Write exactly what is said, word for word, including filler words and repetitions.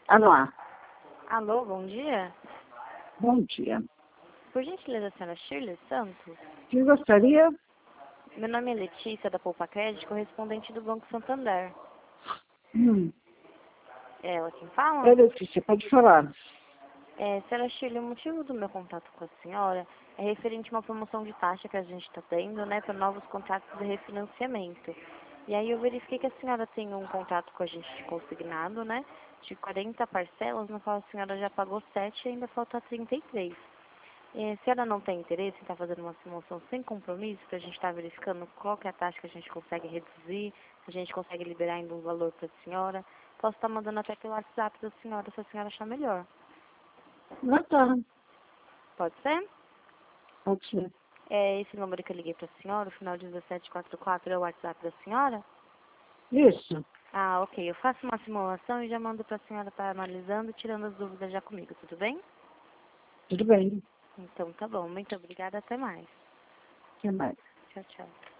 Alô, Alô, bom dia. bom dia. Por gentileza, a senhora Shirley Santos? Eu gostaria... Meu nome é Letícia, da Poupa Crédito, correspondente do Banco Santander. Hum. É ela quem fala? É, Letícia, pode falar. É, senhora Shirley, o motivo do meu contato com a senhora é referente a uma promoção de taxa que a gente está tendo, né, para novos contratos de refinanciamento. E aí eu verifiquei que a senhora tem um contrato com a gente de consignado, né, de quarenta parcelas, no qual a senhora já pagou sete e ainda falta trinta e três. É, se ela não tem interesse em estar fazendo uma simulação sem compromisso, para a gente estar verificando qual que é a taxa que a gente consegue reduzir, se a gente consegue liberar ainda um valor para a senhora, posso estar mandando até pelo WhatsApp da senhora, se a senhora achar melhor. Ah, tá. Pode ser? Pode ser. É esse número que eu liguei para a senhora, o final de dezessete quarenta e quatro, é o WhatsApp da senhora? Isso. Ah, ok. Eu faço uma simulação e já mando para a senhora estar analisando e tirando as dúvidas já comigo, tudo bem? Tudo bem. Então tá bom. Muito obrigada. Até mais. O que mais? Tchau, tchau.